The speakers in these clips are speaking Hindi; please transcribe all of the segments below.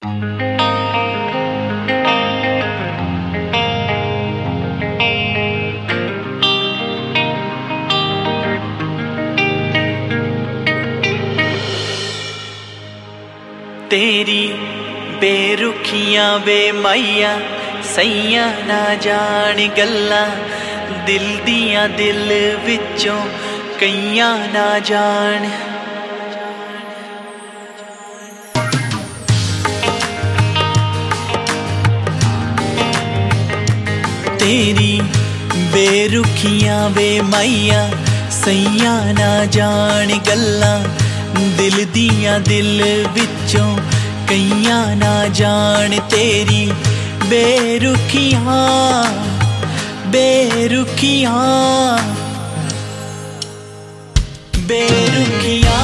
तेरी बेरुखियां वे माइया सैया ना जान गल्ला दिल दियां दिल विचों कईयां ना जान। तेरी बेरुखियां वे माइया सैया ना जान गल्ला दिल दियां दिल विचों कईयां ना जान। तेरी बेरुखियां बेरुखियां बेरुखियां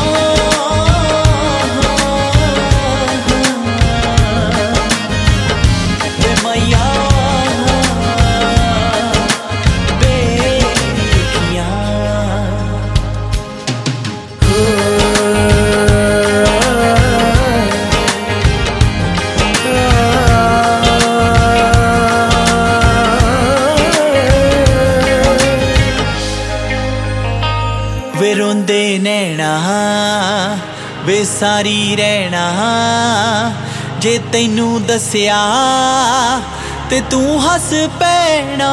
वे मैया वे रोंदे नैना वे सारी रहना जे तैनू दस्या ते तू हस पैना।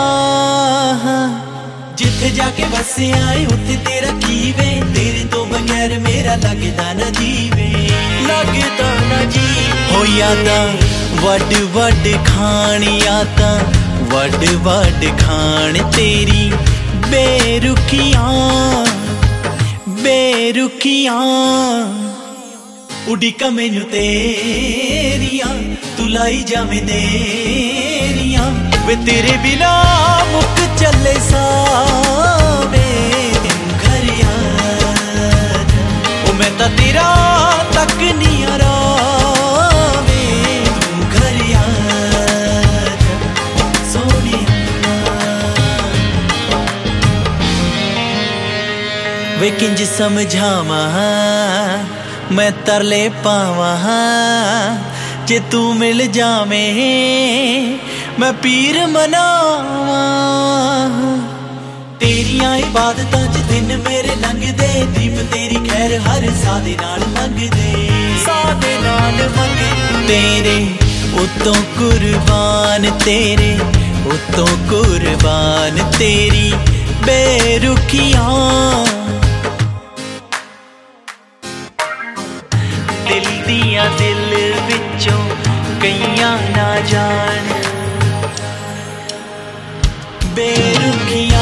जिथे जाके बसया उत्थे तेरा की वे तेरे तो बगैर मेरा लगदा ना जीवे लगदा ना जी। हो यादां वड वड खान यादां वड वड खान तेरी बेरुखियां बेरुखियां उड़ीका मैनू तेरियां तू लाई जावे देरियां वे तेरे बिना मुक चले सावे तेनू घर याद ओ मैं तां तेरा तक नहीं आरावे तू घर याद सोनिया वे किंज समझावा मैं तरले पावा जे तू मिल जावे मैं पीर मनावा। तेरियां इबादतां च दिन मेरे लंघदे दीप तेरी खैर हर सादे नाल मंगदे सादे नाल मंगदे। तेरे उत्तों कुर्बान तेरे उत्तों कुर्बान तेरी बेरुखियां दिल दियां दिल विचों कईयां ना जान बेरुखियां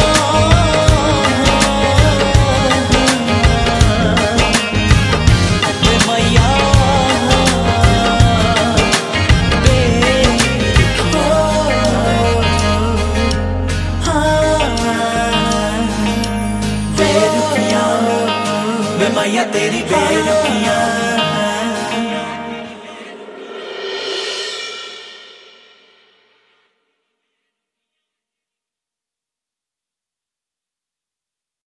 वे मैया बेरुखियां वे मैया तेरी बेरुखियां